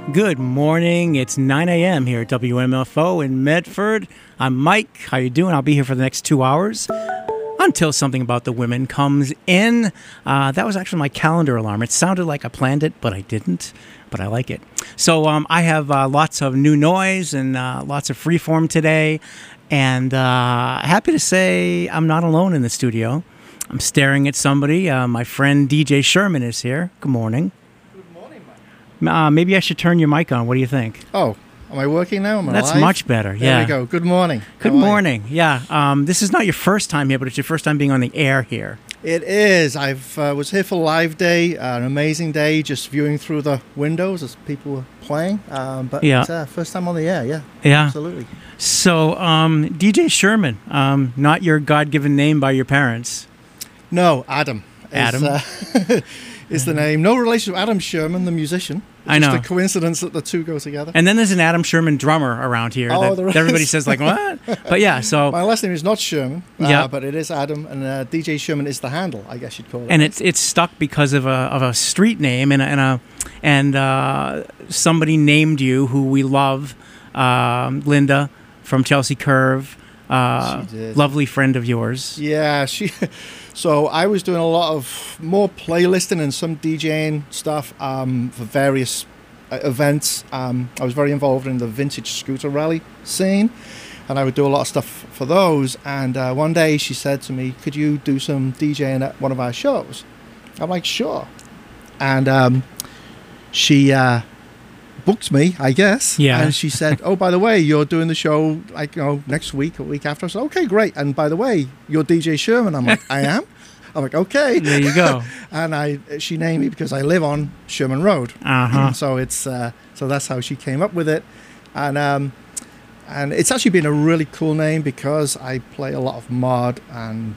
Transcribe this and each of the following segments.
Good morning. It's 9 a.m. here at WMFO in Medford. I'm Mike. How you doing? I'll be here for the next 2 hours until something about the women comes in. That was actually my calendar alarm. It sounded like I planned it, but I didn't. But I like it. So I have lots of new noise and lots of freeform today. And happy to say I'm not alone in the studio. I'm staring at somebody. My friend DJ Sherman is here. Good morning. Maybe I should turn your mic on. What do you think? Oh, am I working now? That's live? much better. Yeah. There we go. Good morning. Good morning. Yeah. This is not your first time here, but it's your first time being on the air here. It is. I was here for Live Day, an amazing day, just viewing through the windows as people were playing. But first time on the air. Yeah. Yeah. Absolutely. So, DJ Sherman, not your God-given name by your parents. No, Adam. Adam? Is the name. No relation to Adam Sherman, the musician. It's I know. just a coincidence that the two go together. And then there's an Adam Sherman drummer around here that everybody says, like, what? But yeah, so... My last name is not Sherman, yeah, but it is Adam, and DJ Sherman is the handle, I guess you'd call it. And it's stuck because of a street name and somebody named you who we love, Linda from Chelsea Curve, lovely friend of yours. Yeah, So I was doing a lot of more playlisting and some DJing stuff for various events. I was very involved in the vintage scooter rally scene, and I would do a lot of stuff for those. And one day she said to me, "Could you do some DJing at one of our shows?" I'm like, "Sure." And she booked me, I guess. Yeah. And she said, "Oh, by the way, you're doing the show next week or week after." I said, "Okay, great. And by the way, you're DJ Sherman." I'm like, "I am." I'm like, "Okay." There you go. And she named me because I live on Sherman Road. So it's so that's how she came up with it. And it's actually been a really cool name because I play a lot of mod and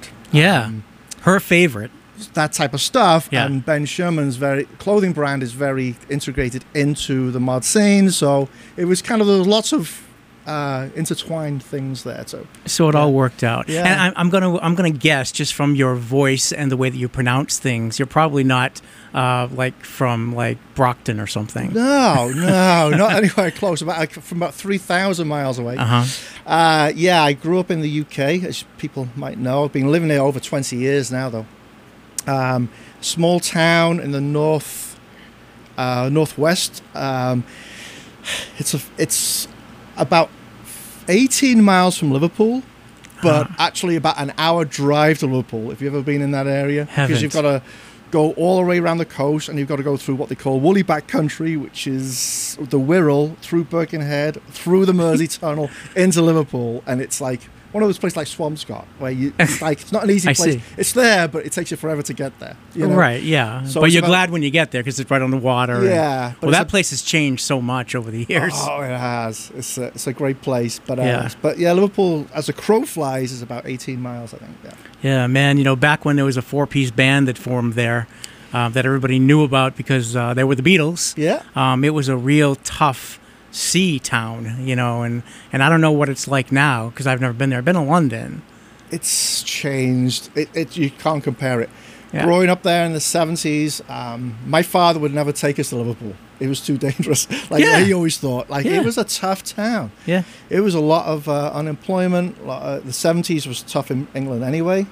her favorite. That type of stuff. Yeah. And Ben Sherman's clothing brand is very integrated into the mod scene. So it was kind of lots of intertwined things there. So it all worked out. Yeah. And I'm gonna guess just from your voice and the way that you pronounce things, you're probably not from Brockton or something. No, not anywhere close. From about 3,000 miles away. I grew up in the UK, as people might know. I've been living there over 20 years now, though. Small town in the northwest. It's about 18 miles from Liverpool, but actually about an hour drive to Liverpool. If you've ever been in that area, because you've got to go all the way around the coast, and you've got to go through what they call woolly back country, which is the Wirral, through Birkenhead, through the Mersey Tunnel into Liverpool, and it's like one of those places like Swampscott, where it's not an easy place. See. It's there, but it takes you forever to get there. You know? Right, yeah. So but you're glad when you get there because it's right on the water. Yeah. That place has changed so much over the years. Oh, it has. It's a great place. But Liverpool, as a crow flies, is about 18 miles, I think. Yeah, man. Back when there was a 4-piece band that formed there that everybody knew about because they were the Beatles. Yeah. It was a real tough sea town, and I don't know what it's like now because I've never been there. I've been to London. It's changed. You can't compare it. Yeah. Growing up there in the 70s, my father would never take us to Liverpool. It was too dangerous. He always thought. It was a tough town. Yeah. It was a lot of unemployment. The 70s was tough in England anyway.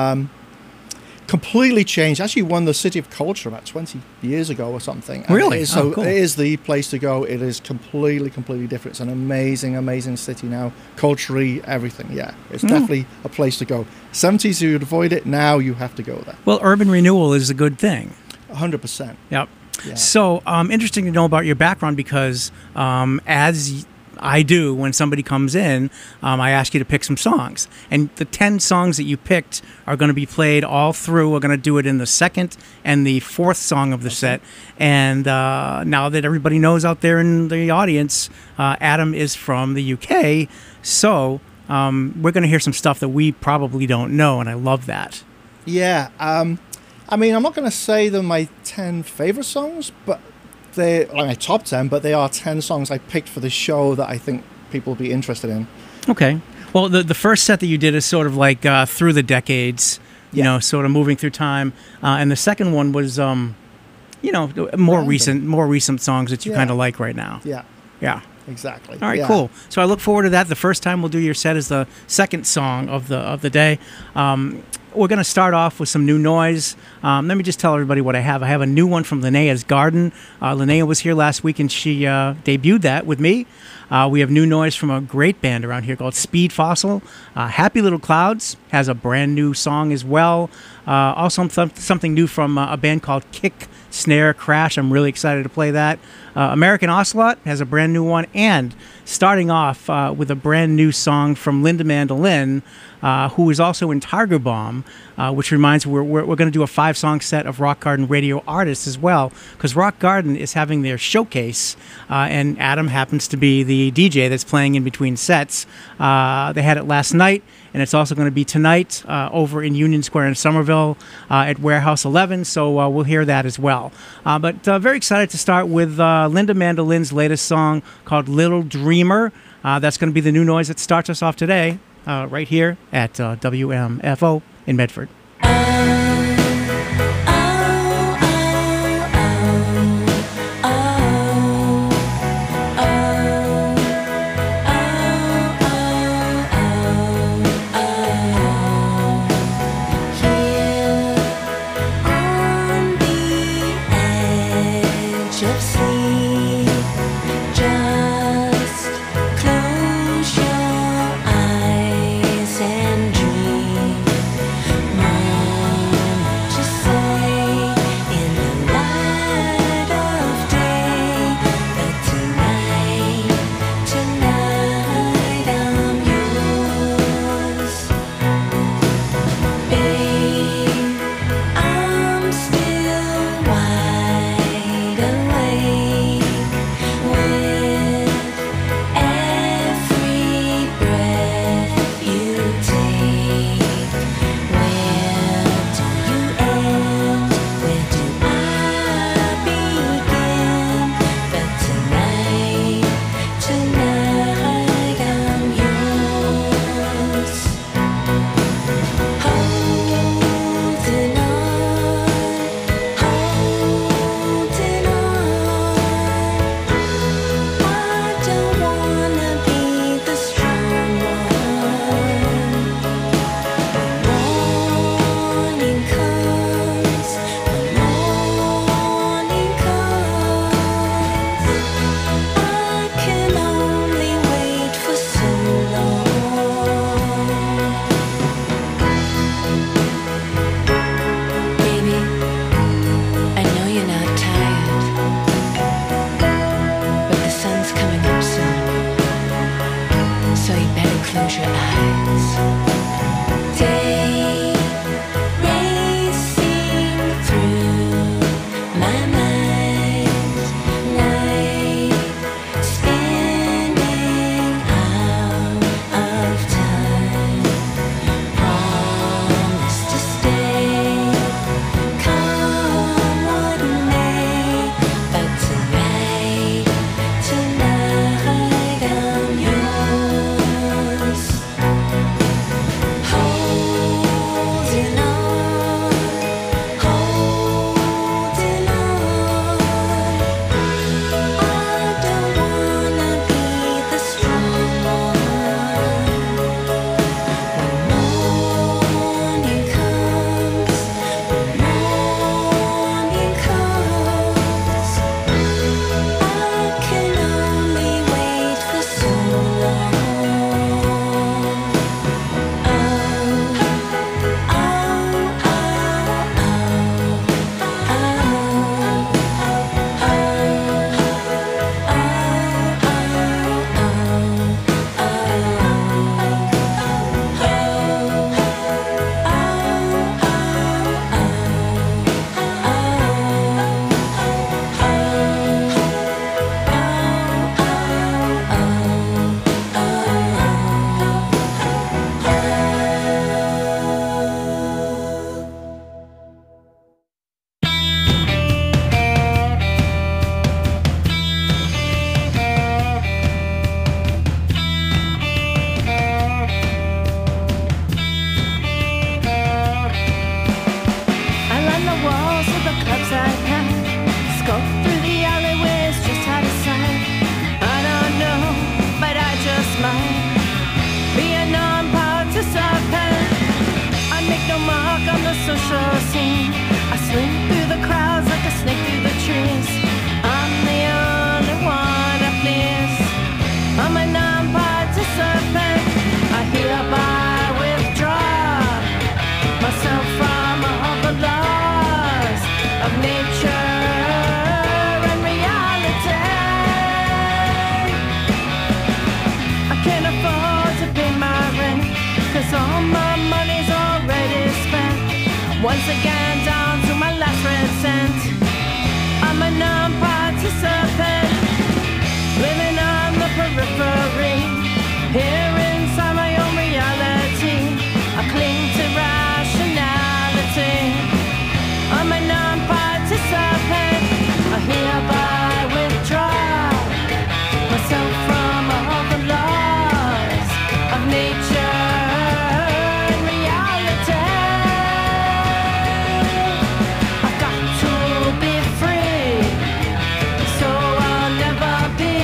Completely changed. Actually won the City of Culture about 20 years ago or something. Really? Cool. It is the place to go. It is completely different. It's an amazing city now. Culturally, everything. Yeah, it's definitely a place to go. 70s, you'd avoid it. Now you have to go there. Well, urban renewal is a good thing. 100%. Yep. Yeah. So interesting to know about your background because as I do when somebody comes in, I ask you to pick some songs. And the 10 songs that you picked are going to be played all through. We're going to do it in the second and the fourth song of the set. And now that everybody knows out there in the audience, Adam is from the UK. So we're going to hear some stuff that we probably don't know, and I love that. Yeah. I'm not going to say they're my 10 favorite songs, but they're my top 10, but they are 10 songs I picked for the show that I think people will be interested in. Okay. Well, the first set that you did is sort of like through the decades, you know, sort of moving through time. And the second one was more Random. recent songs that you Yeah. kind of like right now. Yeah, Yeah. exactly. All right, Yeah. cool. So I look forward to that. The first time we'll do your set is the second song of the day. We're going to start off with some new noise. Let me just tell everybody what I have. I have a new one from Linnea's Garden. Linnea was here last week, and she debuted that with me. We have new noise from a great band around here called Speed Fossil. Happy Little Clouds has a brand new song as well. Also something new from a band called Kick Snare Crash. I'm really excited to play that. American Ocelot has a brand new one, and starting off with a brand new song from Linda Mandolin, who is also in Tiger Bomb, which reminds me we're going to do a 5-song set of Rock Garden radio artists as well, because Rock Garden is having their showcase, and Adam happens to be the DJ that's playing in between sets. They had it last night, and it's also going to be tonight over in Union Square in Somerville at Warehouse 11, so we'll hear that as well. But very excited to start with Linda Mandolin's latest song called Little Dreamer. That's going to be the new noise that starts us off today, right here at WMFO in Medford. I'm still wide awake. once again down to my last red cent. I'm a non-participant, living on the periphery. Here inside my own reality, I cling to rationality. I'm a non-participant, I hereby withdraw myself from all the laws of nature and reality. I've got to be free, so I'll never be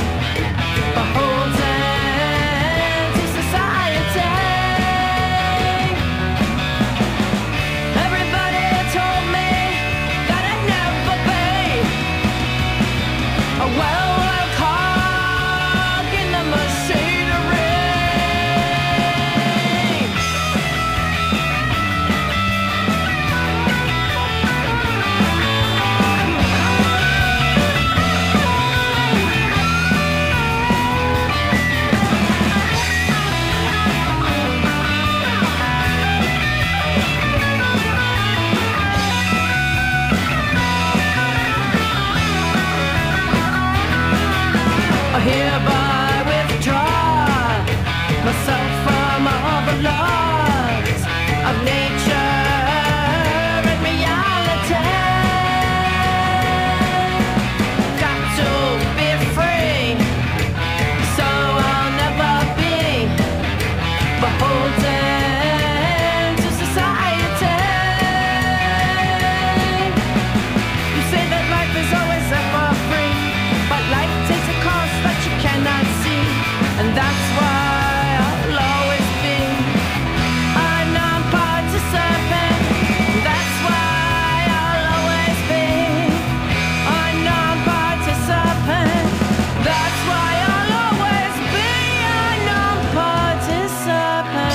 beholden to society. Everybody told me that I'd never be a well-oiled cog in the machinery. I hereby withdraw myself from all the laws of nature and reality. Got to be free, so I'll never be beholden to society. You say that life is always ever free, but life takes a cost that you cannot see, and that's why I'll always be a non-participant. That's why I'll always be a non-participant. That's why I'll always be a non-participant.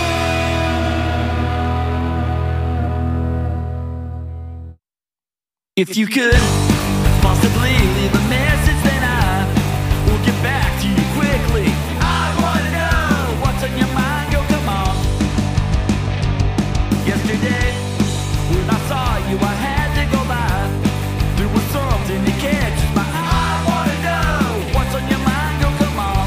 If you could possibly leave a message, then I will get back to you quickly. I wanna know what's on your mind, yo, come on. Yesterday, when I saw you, I had to go by. There was something that catches my eye. I wanna know what's on your mind, yo, come on.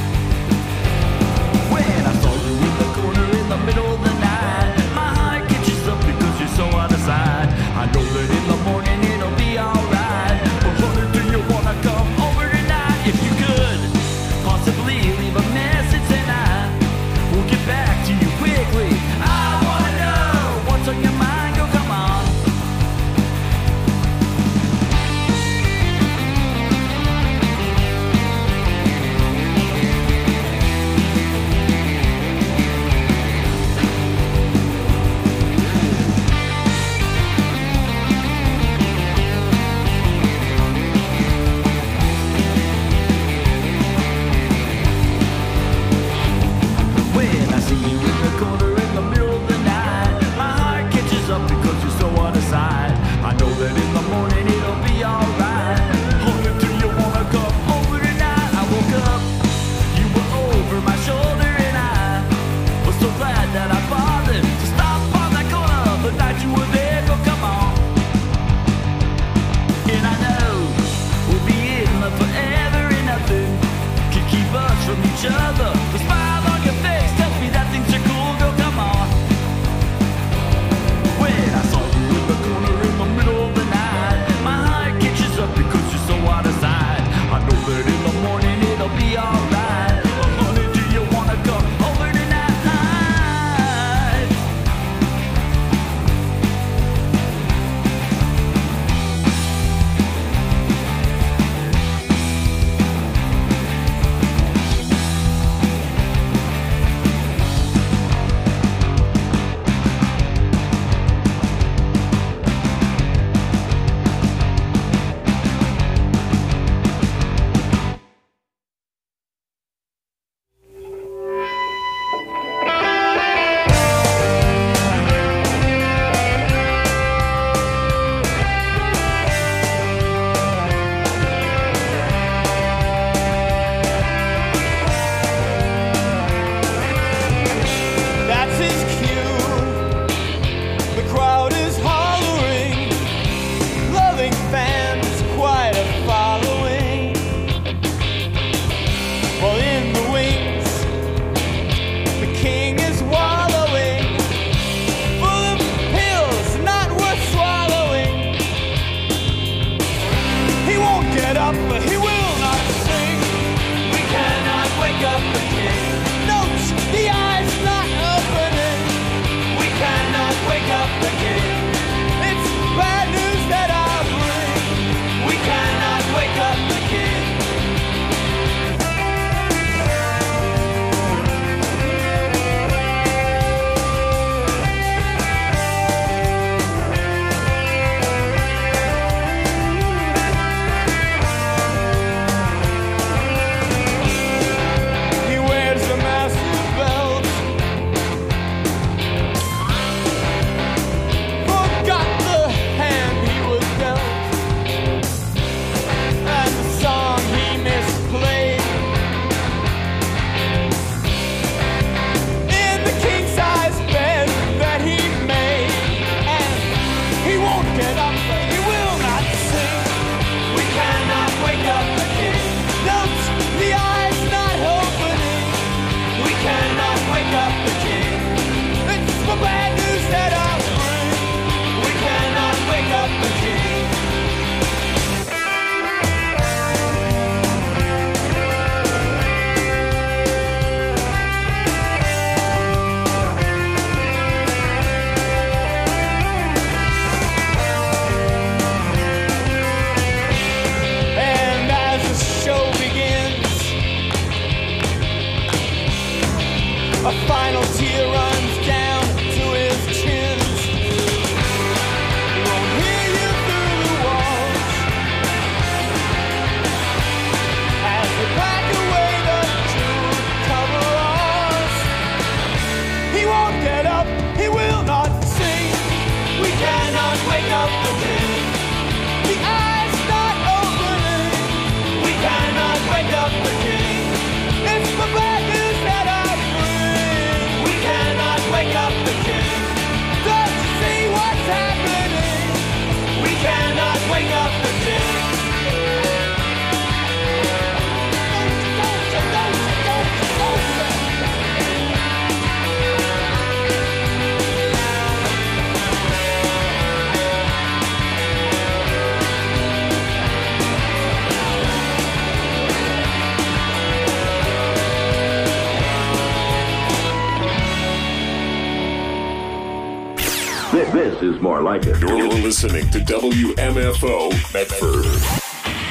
When I saw you in the corner in the middle of the night, my heart catches up because you're so out of sight. I know that in the morning it'll be alright. This is more like it. You're listening to WMFO Medford.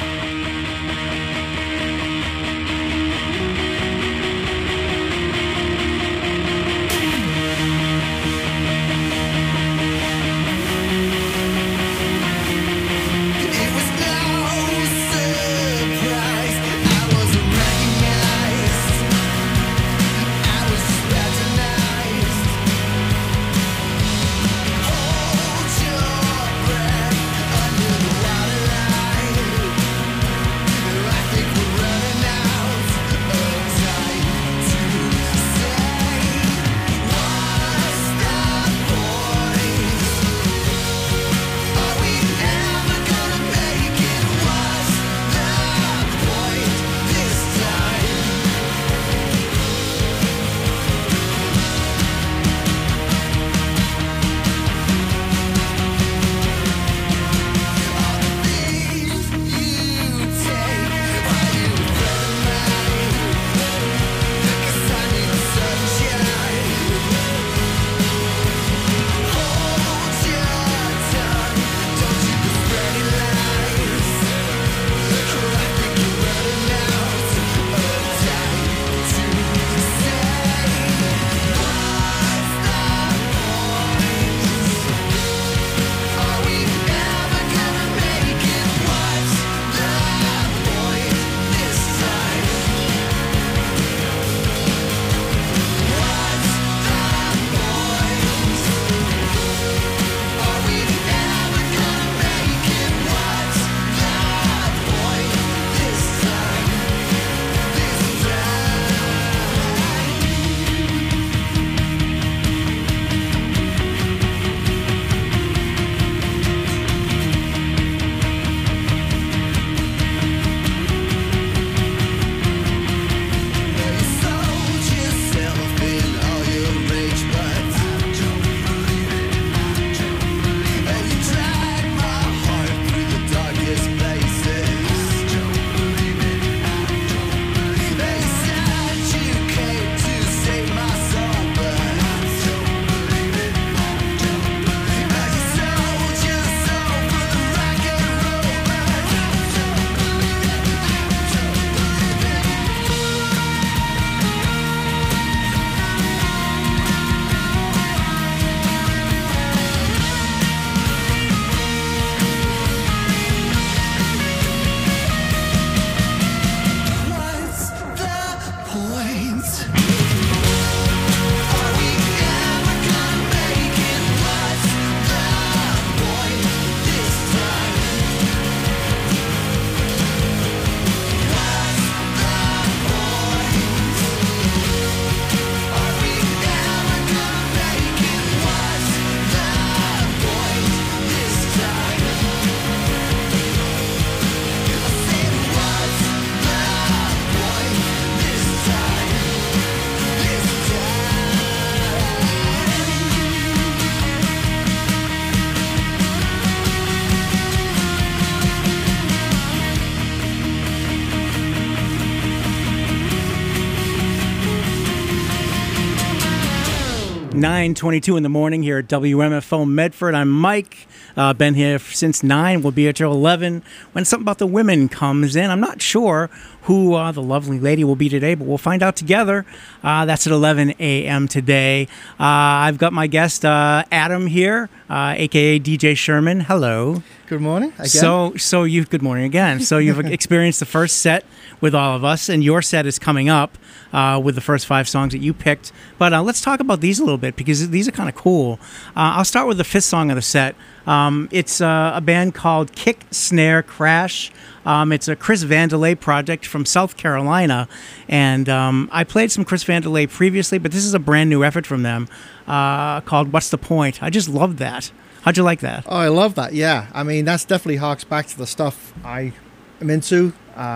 Nine 22 in the morning here at WMFO Medford. I'm Mike. Been here since 9. We'll be here till 11 when something about the women comes in. I'm not sure who the lovely lady will be today, but we'll find out together. That's at 11 a.m. today. I've got my guest, Adam, here, a.k.a. DJ Sherman. Hello. Good morning again. Good morning again. So you've experienced the first set with all of us, and your set is coming up with the first 5 songs that you picked. But let's talk about these a little bit, because these are kind of cool. I'll start with the 5th song of the set. It's a band called Kick, Snare, Crash. It's a Chris Vandelay project from South Carolina, and I played some Chris Vandelay previously, but this is a brand new effort from them called What's the Point? I just loved that. How'd you like that? Oh, I love that, yeah. I mean, that's definitely harks back to the stuff I am into.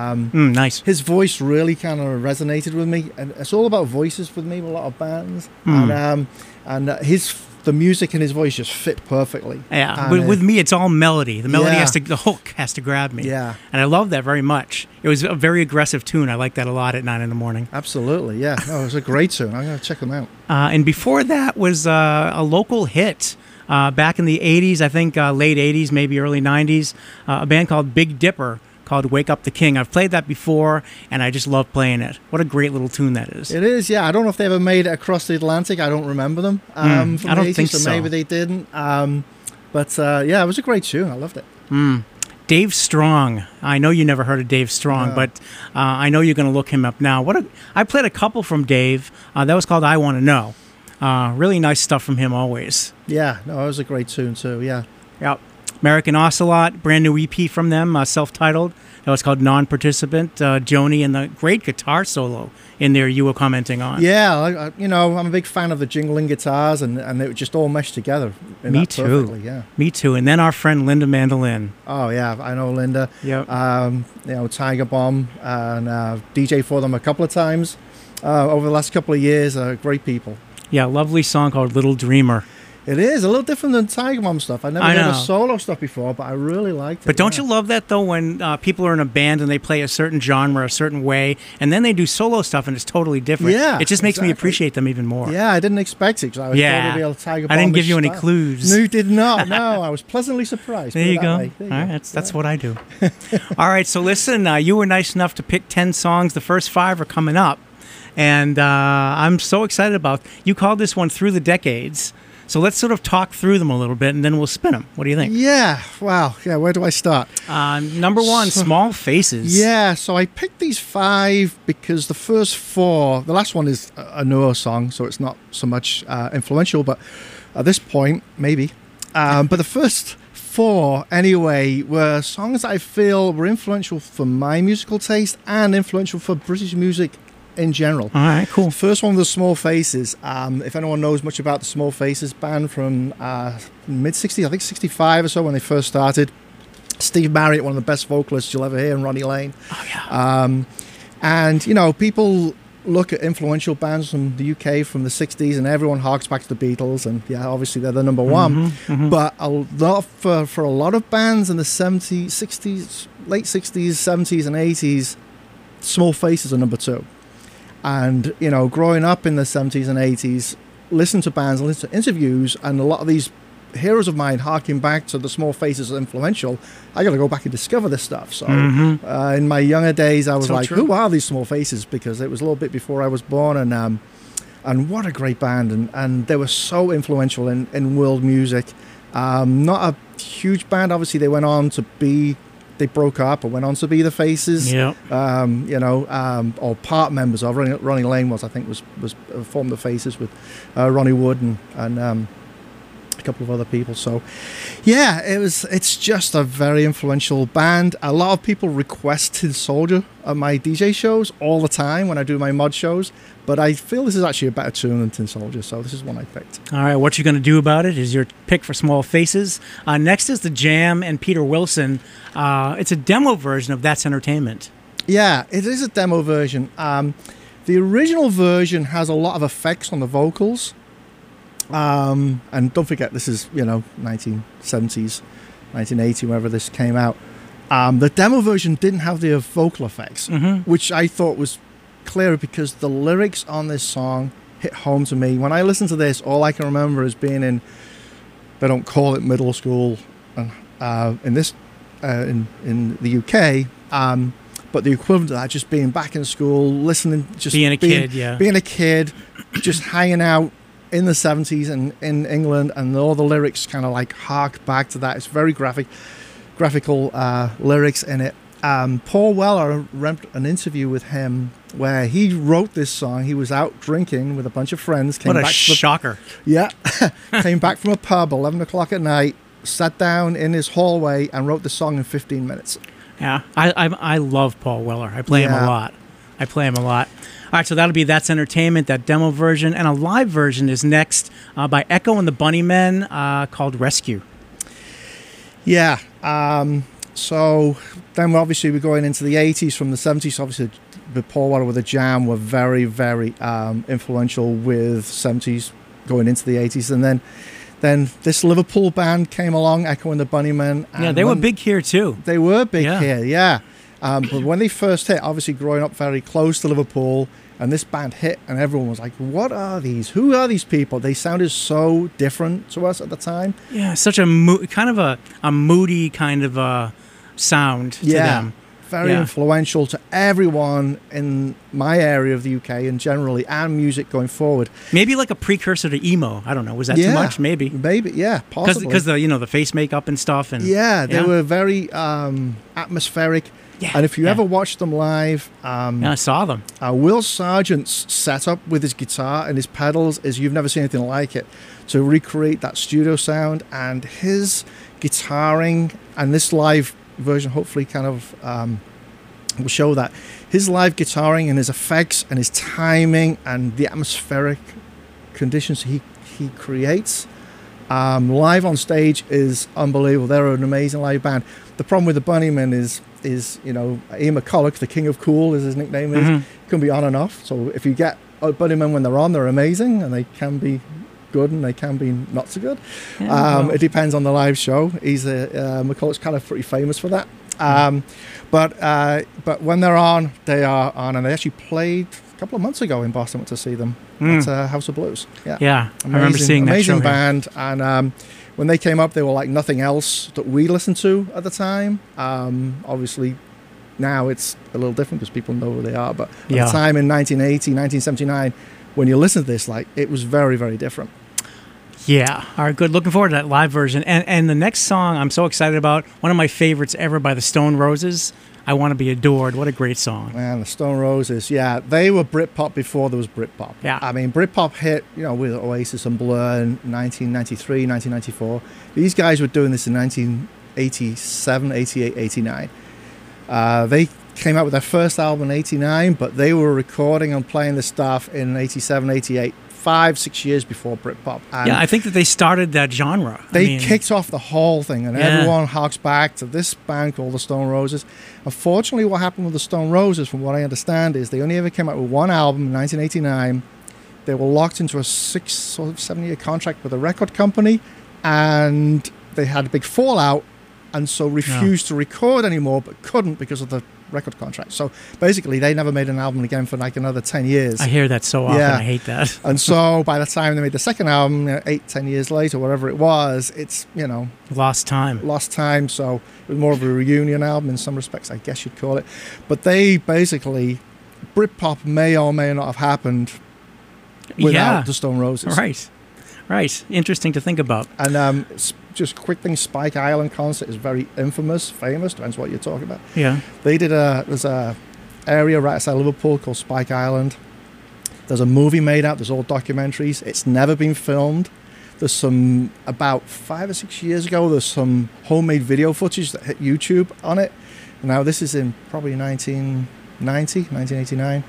Nice. His voice really kind of resonated with me, and it's all about voices with me with a lot of bands. And his the music and his voice just fit perfectly. Yeah, And with me, it's all melody. The melody Yeah. the hook has to grab me. Yeah. And I love that very much. It was a very aggressive tune. I like that a lot at 9 in the morning. Absolutely, yeah. No, it was a great tune. I'm going to check them out. And before that was a local hit back in the 80s, I think late 80s, maybe early 90s, a band called Big Dipper called Wake Up the King. I've played that before, and I just love playing it. What a great little tune that is. It is, yeah. I don't know if they ever made it across the Atlantic. I don't remember them. From I don't the 80s, think so. Maybe they didn't. But yeah, it was a great tune. I loved it. Dave Strong. I know you never heard of Dave Strong, No. but I know you're going to look him up now. I played a couple from Dave. That was called I Want to Know. Really nice stuff from him always. Yeah, no, it was a great tune too. Yeah. Yep. American Ocelot, brand new EP from them, self-titled. That was called Non-Participant. Joni and the great guitar solo in there you were commenting on. Yeah, I'm a big fan of the jingling guitars, and it just all meshed together. in Me that too. perfectly, yeah. Me too. And then our friend Linda Mandolin. Oh yeah, I know Linda. Yep. Tiger Bomb, and DJ for them a couple of times over the last couple of years. Great people. Yeah, lovely song called Little Dreamer. It is a little different than Tiger Bomb stuff. I've never I heard know. of solo stuff before, but I really liked it. But don't yeah. you love that, though, when people are in a band and they play a certain genre, a certain way, and then they do solo stuff and it's totally different? Yeah, It just makes me exactly. appreciate them even more. Yeah, I didn't expect it because I was Yeah. told it'd be a Tiger Bomb. I didn't give you any clues. No, you did not. No, I was pleasantly surprised. There put it you that go. way. There you All right, go. that's what I do. All right, so listen, you were nice enough to pick 10 songs. The first 5 are coming up. And I'm so excited about. You called this one Through the Decades. So let's sort of talk through them a little bit, and then we'll spin them. What do you think? Yeah. Wow. Yeah. Where do I start? Number 1, Small Faces. Yeah. So I picked these 5 because the first 4, the last one is a newer song, so it's not so much influential, but at this point, maybe. But the first 4, anyway, were songs I feel were influential for my musical taste and influential for British music in general. All right, cool. First one was the Small Faces. If anyone knows much about the Small Faces band from mid-60s, I think 65 or so when they first started. Steve Marriott, one of the best vocalists you'll ever hear, and Ronnie Lane. Oh, yeah. And, people look at influential bands from the UK from the 60s and everyone harks back to the Beatles, and yeah, obviously they're the number one. But for a lot of bands in the 70s, 60s, late 60s, 70s and 80s, Small Faces are number 2. And, growing up in the 70s and 80s, listen to bands, listen to interviews, and a lot of these heroes of mine harking back to the Small Faces as influential. I got to go back and discover this stuff. So in my younger days, I was So like, true. who are these Small Faces? Because it was a little bit before I was born, and what a great band. And they were so influential in world music. Not a huge band. Obviously, they went on to be... They broke up and went on to be the Faces. Yep. Or part members of Ronnie Lane was formed the Faces with Ronnie Wood and a couple of other people. So yeah, it's just a very influential band. A lot of people request Tin Soldier at my DJ shows all the time when I do my mod shows, but I feel this is actually a better tune than Tin Soldier, so this is one I picked. All right, what you're going to do about it is your pick for Small Faces. Next is The Jam and Peter Wilson. It's a demo version of That's Entertainment. Yeah, it is a demo version. The original version has a lot of effects on the vocals. And don't forget, this is, 1970s, 1980, whenever this came out. The demo version didn't have the vocal effects, which I thought was clearer because the lyrics on this song hit home to me. When I listen to this, all I can remember is being in, they don't call it middle school in the UK, but the equivalent of that, just being back in school, listening, just Being a kid, yeah. Being a kid, just hanging out in the 70s and in England, and all the lyrics kind of like hark back to that. It's very graphical lyrics in it. Paul Weller read an interview with him where he wrote this song. He was out drinking with a bunch of friends. What a shocker. Came back from a pub 11 o'clock at night, sat down in his hallway and wrote the song in 15 minutes. Yeah, I love Paul Weller. I play him a lot. All right, so that'll be That's Entertainment, that demo version. And a live version is next by Echo and the Bunnymen called Rescue. Yeah. So then obviously we're going into the 80s from the 70s. Obviously, the Paul Weller with the Jam were very, very influential with 70s going into the 80s. And then this Liverpool band came along, Echo and the Bunnymen. Yeah, and they were big here too. They were big Yeah. here, yeah. But when they first hit, obviously growing up very close to Liverpool, and this band hit, and everyone was like, what are these? Who are these people? They sounded so different to us at the time. Yeah, such a kind of a moody kind of sound to them. Very influential to everyone in my area of the UK and generally, and music going forward. Maybe like a precursor to emo. I don't know. Was that too much? Maybe. Yeah, possibly. Because the face makeup and stuff. And they were very atmospheric. Yeah, and if you ever watched them live, I saw them. Will Sargent's setup with his guitar and his pedals is you've never seen anything like it. To recreate that studio sound and his guitaring, and this live version hopefully kind of will show that his live guitaring and his effects and his timing and the atmospheric conditions he creates live on stage is unbelievable. They're an amazing live band. The problem with the Bunnymen is Ian McCulloch, the king of cool, as his nickname is, can be on and off. So if you get Bunnymen when they're on, they're amazing, and they can be good and they can be not so good. It depends on the live show. McCulloch's kind of pretty famous for that. But when they're on, they are on, and they actually played a couple of months ago in Boston. Went to see them at House of Blues. Yeah, I remember seeing that show. Amazing band, and when they came up, they were like nothing else that we listened to at the time. Obviously, now it's a little different because people know who they are. But at the time in 1980, 1979, when you listen to this, like it was very, very different. Yeah. All right, good. Looking forward to that live version. And the next song I'm so excited about, one of my favorites ever by the Stone Roses, I Want to Be Adored. What a great song. Man, the Stone Roses, they were Britpop before there was Britpop. Yeah. I mean, Britpop hit, with Oasis and Blur in 1993, 1994. These guys were doing this in 1987, 88, 89. They came out with their first album in 89, but they were recording and playing the stuff in 87, 88. 5-6 years before Britpop. And I think that they started that genre. They kicked off the whole thing, and everyone harks back to this band called the Stone Roses. Unfortunately, what happened with the Stone Roses, from what I understand, is they only ever came out with one album in 1989. They were locked into a 6 or 7 year contract with a record company, and they had a big fallout, and so refused to record anymore, but couldn't because of the record contract. So basically they never made an album again for like another 10 years. I hear that so often. I hate that. And so by the time they made the second album, 8-10 years later, whatever it was, it's lost time. So it was more of a reunion album in some respects, I guess you'd call it. But they basically, Britpop may or may not have happened without the Stone Roses. Right. Interesting to think about. And just quick thing, Spike Island concert is very famous, depends what you're talking about. Yeah. They did there's a area right outside Liverpool called Spike Island. There's a movie made out, there's all documentaries. It's never been filmed. There's some, about 5 or 6 years ago, there's some homemade video footage that hit YouTube on it. Now this is in probably 1989.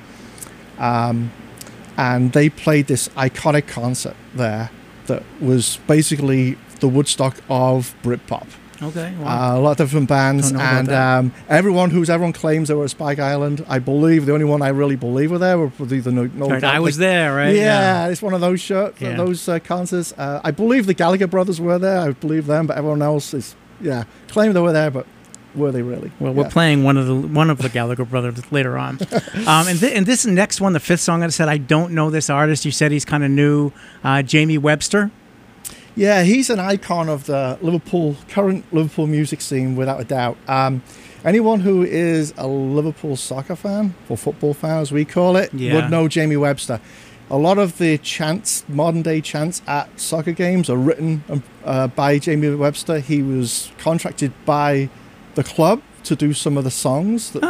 And they played this iconic concert there that was basically the Woodstock of Britpop. Okay, wow. A lot of different bands, and everyone claims they were at Spike Island. I believe the only one I really believe were there were probably the Right, I was there, right? Yeah, it's one of those those concerts. I believe the Gallagher brothers were there. I believe them, but everyone else is claimed they were there, but were they really? Well, we're playing one of the Gallagher brothers later on. And this next one, the fifth song, I said I don't know this artist. You said he's kind of new. Jamie Webster. Yeah, he's an icon of the current Liverpool music scene, without a doubt. Anyone who is a Liverpool soccer fan, or football fan as we call it, would know Jamie Webster. A lot of the chants, modern day chants at soccer games, are written by Jamie Webster. He was contracted by the club to do some of the songs that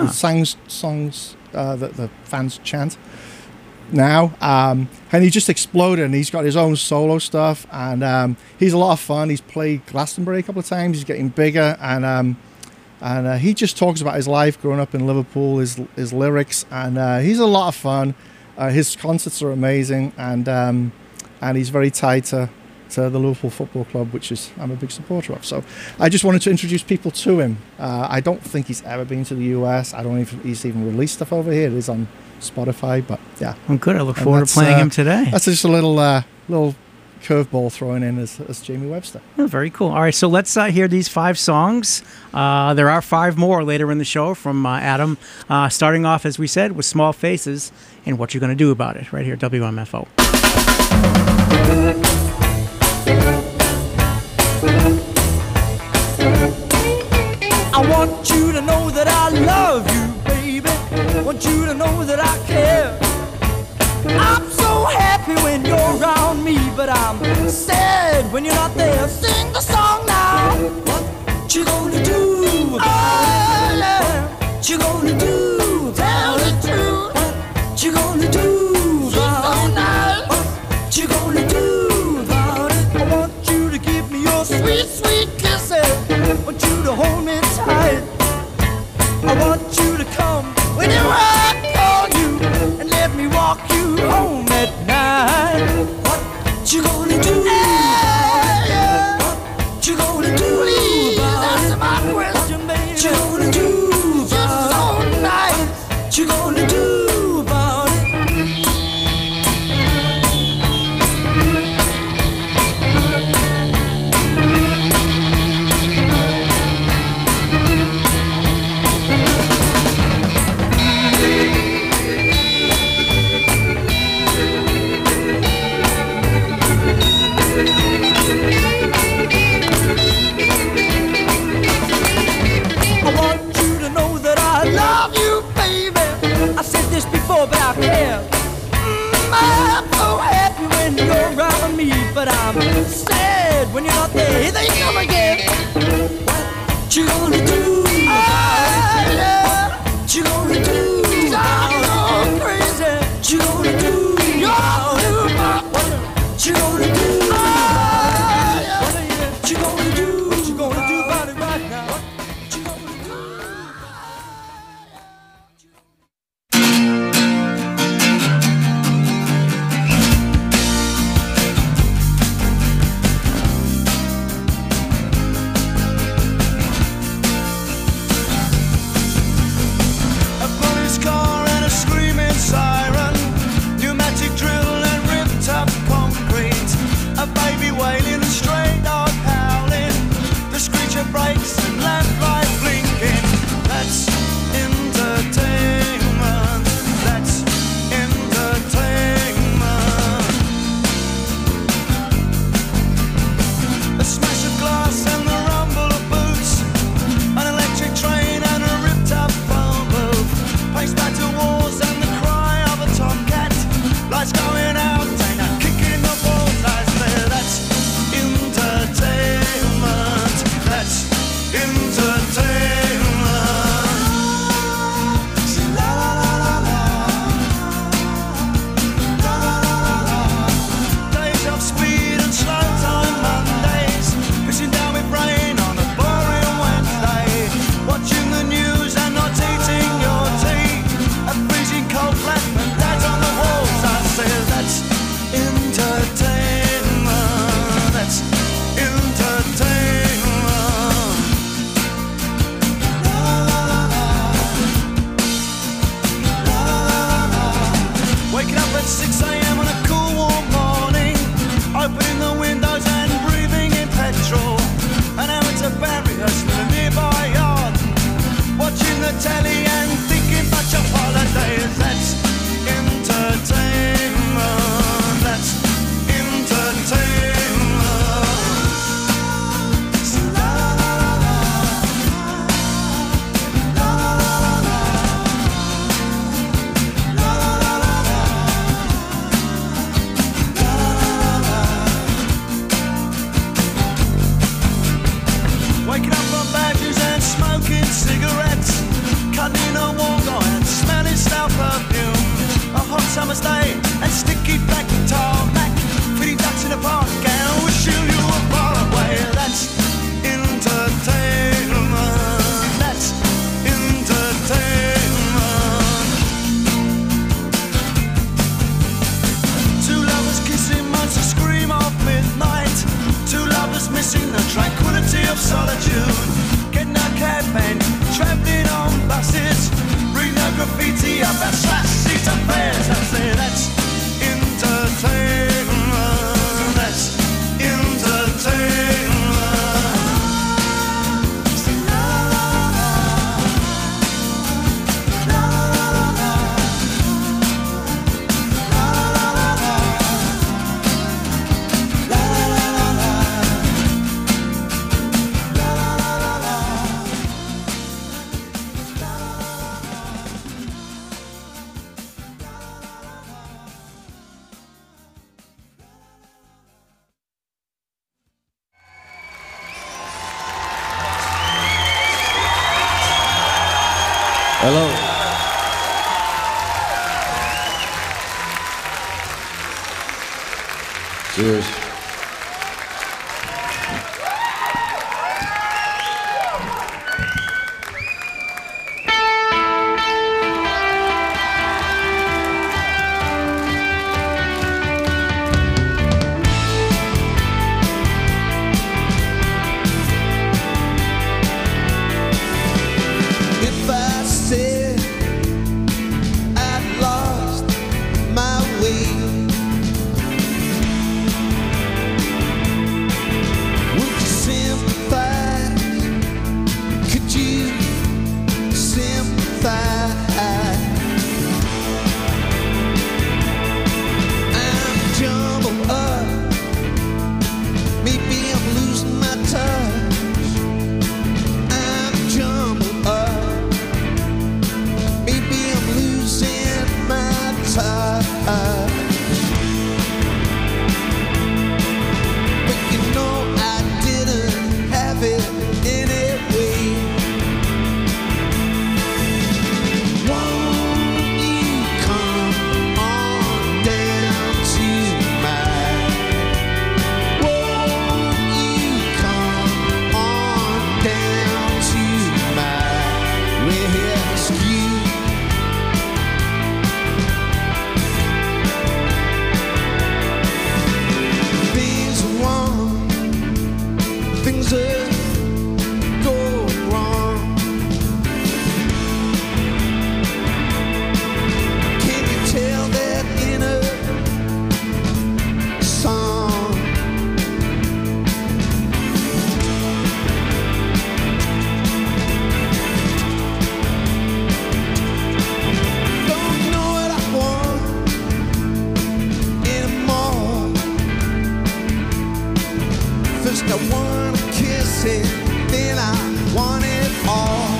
the fans chant now, and he just exploded, and he's got his own solo stuff, and he's a lot of fun. He's played Glastonbury a couple of times. He's getting bigger, and he just talks about his life growing up in Liverpool, his lyrics, and he's a lot of fun. His concerts are amazing, and he's very tied to the Liverpool Football Club, which I'm a big supporter of. So I just wanted to introduce people to him. I don't think he's ever been to the US. I don't know if he's even released stuff over here. It is on Spotify, but yeah. Well, good. I look forward to playing him today. That's just a little curveball thrown in as Jamie Webster. Oh, very cool. All right, so let's hear these 5 songs. There are 5 more later in the show from Adam. Starting off, as we said, with Small Faces and What You're Gonna Do About It, right here at WMFO. I want you to know that I love you, baby. I want you to know that I care. I'm so happy when you're around me, but I'm sad when you're not there. Sing the song now. What you gonna do? Oh, yeah. What you gonna do? Tell the truth. What you gonna do? She's so nice. What you gonna do about it? I want you to give me your sweet, sweet kisses. I want you to hold me tight. I want you to come whenever I call you and let me walk you home at night. What you gonna do? Yeah, yeah. What you gonna do? Please answer my question, baby. What you gonna do? Just so nice. What you gonna do about it? I want you to know that I love you, baby. I said this before, but I care. I'm so happy when you're around me, but I'm sad when you're not there. Here they come again. What you gonna do? What you gonna do? I'm so crazy. What you gonna do? What you gonna do? What you gonna do? What you gonna do about it right now? What you gonna do? Hello. Cheers. If I said I'd lost my way, would you sympathize? Could you sympathize? I'm jumbled up, maybe I'm losing my touch. I'm jumbled up, maybe I'm losing my touch. But you know I didn't have it anyway. Won't you come on down to mine? Won't you come on down to my rescue? Things are wrong, things are going wrong. Can you tell that in a song? Don't know what I want anymore. First I want to kiss it, then I want it all.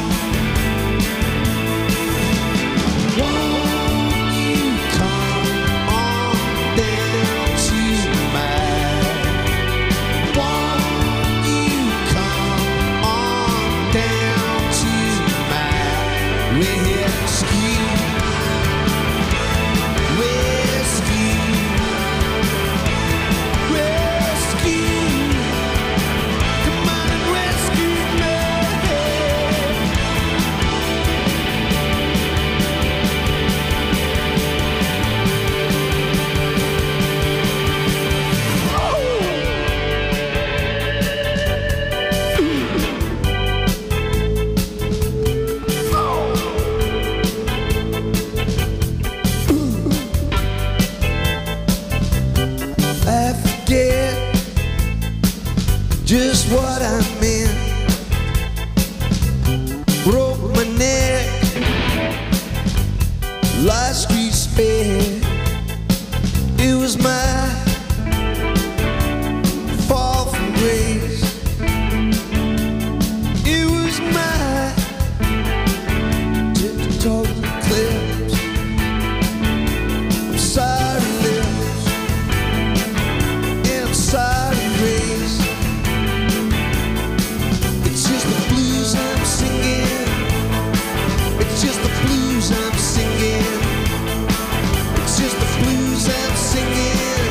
Won't you come on down to mine? Won't you come on down to my rescue? Rescue, rescue. Come on and rescue me. I forget just what I meant. Broke my neck, last street spare. It was my fall from grace. It was my total eclipse. I'm sorry, lips. I'm sorry, grace. It's just the blues I'm singing. It's just the blues I'm singing. It's just the blues I'm singing.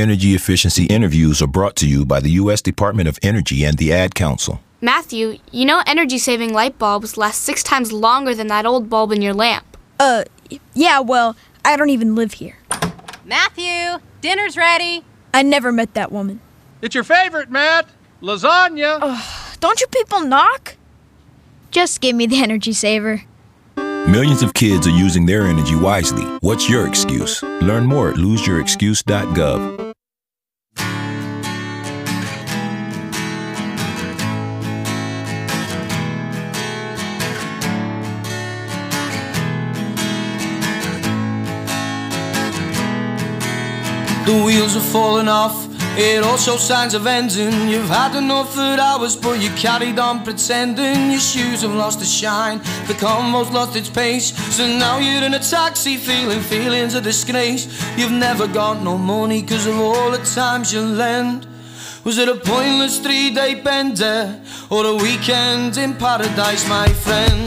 energy efficiency interviews are brought to you by the U.S. Department of Energy and the Ad Council. Matthew, you know energy-saving light bulbs last 6 times longer than that old bulb in your lamp. Yeah, well, I don't even live here. Matthew, dinner's ready. I never met that woman. It's your favorite, Matt. Lasagna. Don't you people knock? Just give me the energy saver. Millions of kids are using their energy wisely. What's your excuse? Learn more at loseyourexcuse.gov. The wheels are falling off, it all shows signs of ending. You've had enough of hours, but you carried on pretending. Your shoes have lost their shine, the convo's lost its pace. So now you're in a taxi feeling feelings of disgrace. You've never got no money cause of all the times you lend. Was it a pointless 3-day bender or a weekend in paradise, my friend?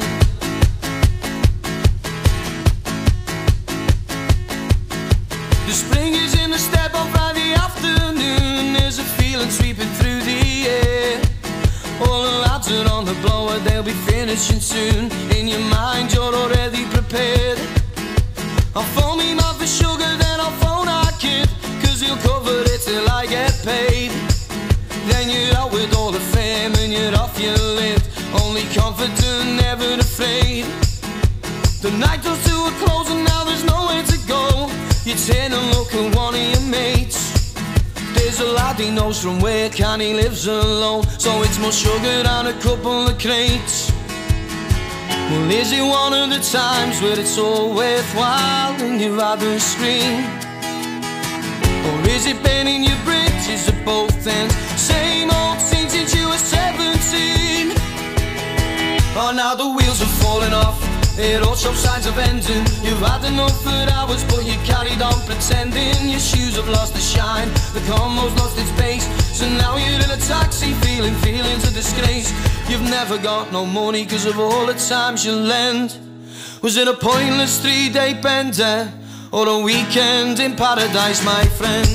The spring is in the step on Friday afternoon. There's a feeling sweeping through the air. All the lads are on the blower, they'll be finishing soon. In your mind you're already prepared. I'll phone me mum for sugar, then I'll phone our kid, cause he'll cover it till I get paid. Then you're out with all the fame and you're off your lid, only confident, never afraid. The night draws to a close and now there's nowhere to go. You turn and look at one of your mates. There's a lad he knows from work and he lives alone, so it's more sugar and a couple of crates. Well, is it one of the times where it's all worthwhile and you'd rather scream? Or is it bending your bridges at both ends? Same old scene since you were 17. Oh, now the wheels are falling off, it all shows signs of ending. You've had enough of hours, but you carried on pretending. Your shoes have lost their shine, the convo's lost its pace. So now you're in a taxi feeling feelings of disgrace. You've never got no money cause of all the times you lend. Was it a pointless 3-day bender or a weekend in paradise, my friend?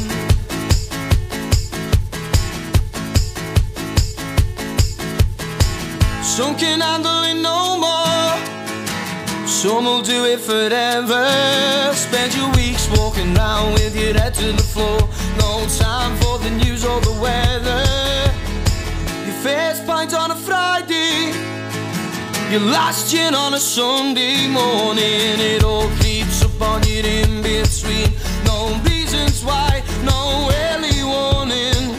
Some can handle it no more, some will do it forever. Spend your weeks walking round with your head to the floor. No time for the news or the weather. Your first pint on a Friday, your last gin on a Sunday morning. It all creeps up on you in between. No reasons why, no early warning.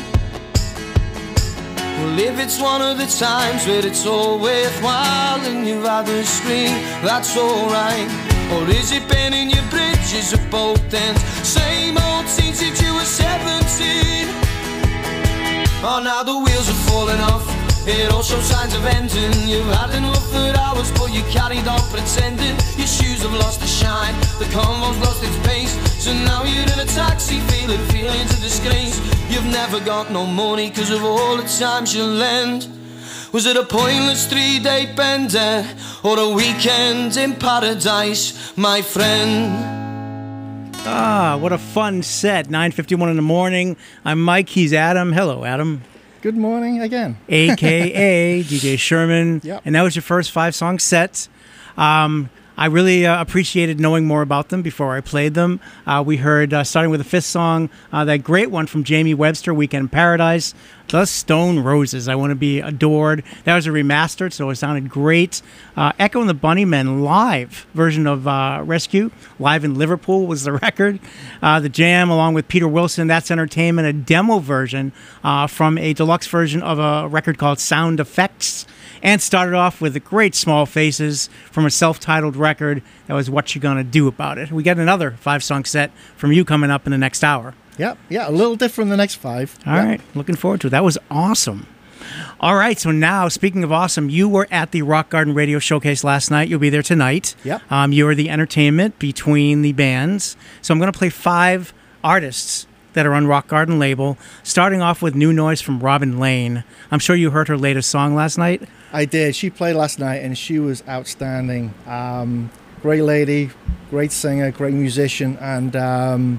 Well, if it's one of the times where it's all worthwhile and you'd rather scream, that's alright. Or is it bending your bridges at both ends? Same old scene since you were 17. Oh, now the wheels are falling off, it all shows signs of ending. You've had enough of hours, but you carried on pretending. Your shoes have lost their shine, the convo's lost its pace. So now you're in a taxi feeling feelings of disgrace. You've never got no money cause of all the times you lend. Was it a pointless 3-day bender or a weekend in paradise, my friend? Ah, what a fun set. 9:51 in the morning. I'm Mike, he's Adam. Hello, Adam. Good morning again. AKA DJ Sherman. Yep. And that was your first 5-song set. I really appreciated knowing more about them before I played them. We heard, starting with the 5th song, that great one from Jamie Webster, Weekend in Paradise, The Stone Roses, I Want to Be Adored. That was a remastered, so it sounded great. Echo and the Bunnymen live version of Rescue, live in Liverpool was the record. The Jam, along with Peter Wilson, That's Entertainment, a demo version from a deluxe version of a record called Sound Effects. And started off with the great Small Faces from a self-titled record. That was What You Gonna Do About It. We got another 5-song set from you coming up in the next hour. Yep, yeah, a little different than the next 5. All right, looking forward to it. That was awesome. All right, so now, speaking of awesome, you were at the Rock Garden Radio Showcase last night. You'll be there tonight. Yep. You were the entertainment between the bands. So I'm going to play 5 artists that are on Rock Garden label, starting off with new noise from Robin Lane. I'm sure you heard her latest song last night. I did. She played last night and she was outstanding. Great lady, great singer, great musician, and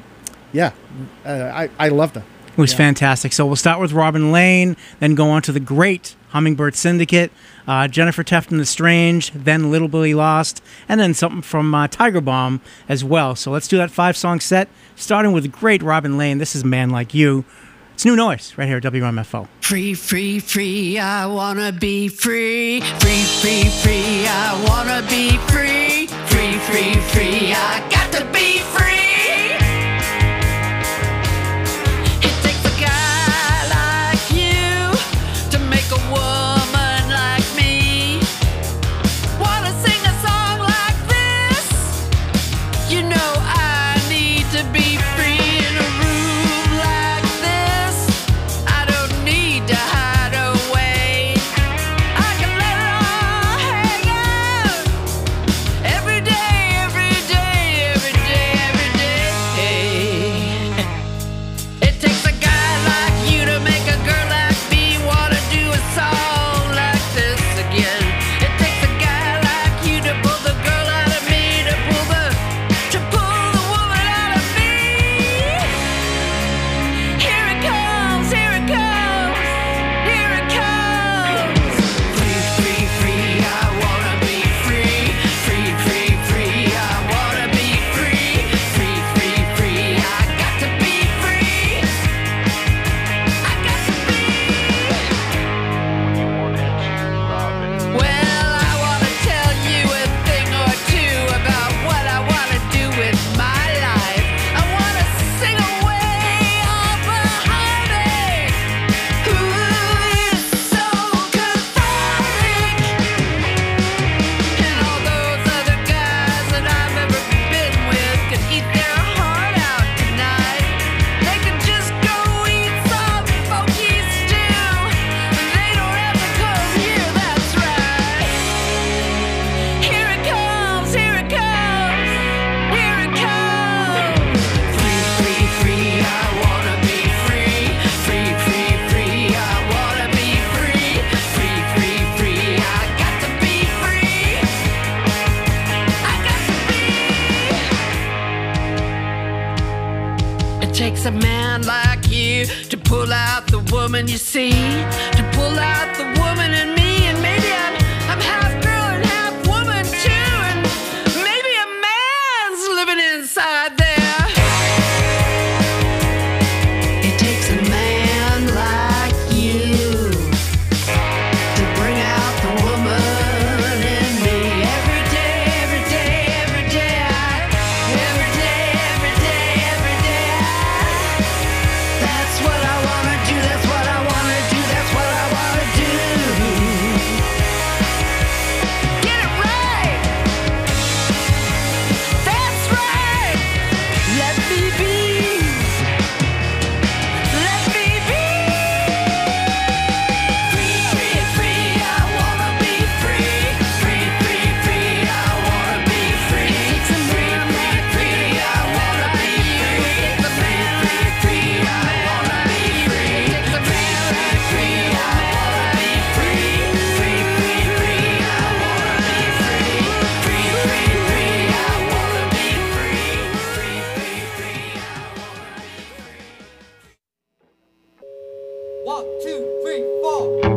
yeah, I loved her. It was fantastic. So we'll start with Robin Lane, then go on to the great Hummingbird Syndicate, Jennifer Tefton The Strange, then Little Billy Lost, and then something from Tiger Bomb as well. So let's do that 5-song set, starting with the great Robin Lane. This is Man Like You. It's New Noise right here at WMFO. Free, free, free, I wanna be free. Free, free, free, I wanna be free. Free, free, free, I got to be free. It takes a guy like you to make a woman like me wanna sing a song like this. You know I need to be free in a room like this. I don't need to hide away. I can let it all hang out every day, every day, every day, every day. It takes a guy like you to make a girl like me wanna do a song like this again. It takes a guy like you to pull the girl out of me, to pull the woman out of me. Here it comes, here it comes, here it comes. Free, free, free, I wanna be free. Free, free, free, I wanna be free. Free, free, free, I got to be free. I got to be. Well, I wanna tell you a thing or two about what I wanna do with my life. I wanna sing away all the heartache. Ooh, it's so cathartic. And all those other guys that I've ever been with could eat their heart out tonight. They could just go eat some funky stew. They don't have to come here, that's right. Here it comes, here it comes, here it comes. Free, free, free, I wanna be free. Free, free, free, I wanna be free. Free, free, free, I got to be free. I got to be. It takes a man like you to pull out the woman you see, to pull out the woman in me, and maybe I'm half girl and half woman too, and maybe a man's living inside there. It takes a man like you to bring out the woman in me every day, every day, every day. Every day, every day, every day. That's what I wanna do, that's what I wanna do, that's what I wanna do. Get it right. That's right. Let me be. Let me be. Free, free, free, I wanna be free. Free, free, free, I wanna be free. Free, free, free, I wanna be free. Free, free, free, I wanna be free. Free, free, free, I wanna be free. Free, free, free, I wanna be free. Free, free, free, I wanna be free. Free, free, free, I wanna be free. 1, 2, 3, 4.